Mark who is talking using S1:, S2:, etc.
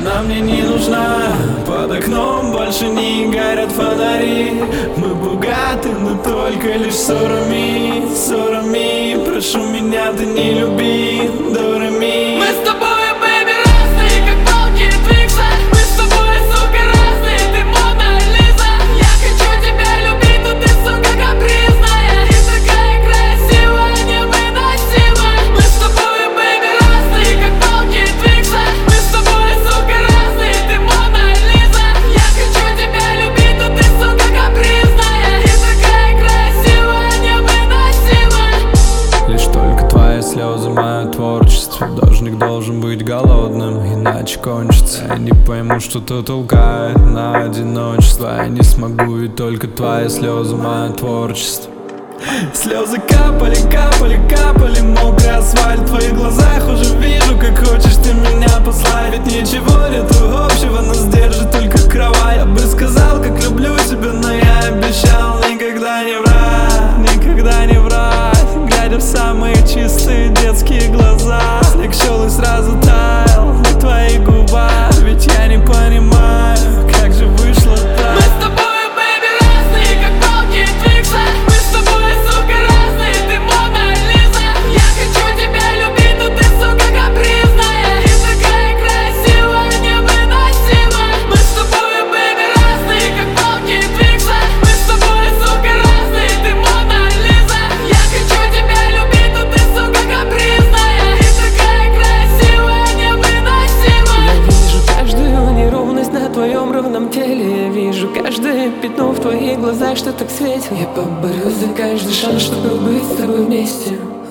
S1: Она мне не нужна. Под окном больше не горят фонари. Мы богаты, но только лишь ссорами, ссорами. Прошу меня, ты не люби, до ре ми.
S2: Мы с тобой, бэйби, разные, как палки и твиксы. Мы с тобой, сука, разные, ты Мона Лиза. Я хочу тебя любить, но ты, сука, капризная и такая красивая, невыносимая. Мы с тобой, бэйби, разные, как палки и твиксы. Мы с тобой, сука, разные, ты Мона Лиза. Я хочу тебя любить, но ты, сука, капризная и такая красивая, невыносимая.
S1: Лишь только твои слезы, мое творчество. Должник должен быть голодным, иначе кончится. Я не пойму, что-то толкает на одиночество. Я не смогу, и только твои слезы, мое творчество. Слезы капали, капали, капали, мокрый асфальт. В твоих глазах уже вижу, как хочешь ты меня послать. Ведь ничего нету общего, нас держит только кровать. Я бы сказал, как люблю тебя, но я обещал никогда не врать, никогда не врать. Глядя в самые чистые детские глаза, снег шел и сразу таял на твоих губах. Ведь я не понимаю, как же вышло так.
S2: Мы с тобой, бэйби, разные, как палки и твиксы. Мы с тобой, сука, разные, ты Мона Лиза. Я хочу тебя любить, но ты, сука, капризная и такая красивая, невыносимая. Мы с тобой, бэйби, разные, как палки и твиксы. Мы с тобой, сука, разные, ты Мона Лиза. Я хочу тебя любить, но ты, сука, капризная и такая красивая, невыносимая.
S3: Я вижу каждую неровность на твоем ровном теле. Я вижу каждое пятно в твоих глазах, что так светит. Я поборюсь за каждый шанс, чтобы быть с тобой вместе.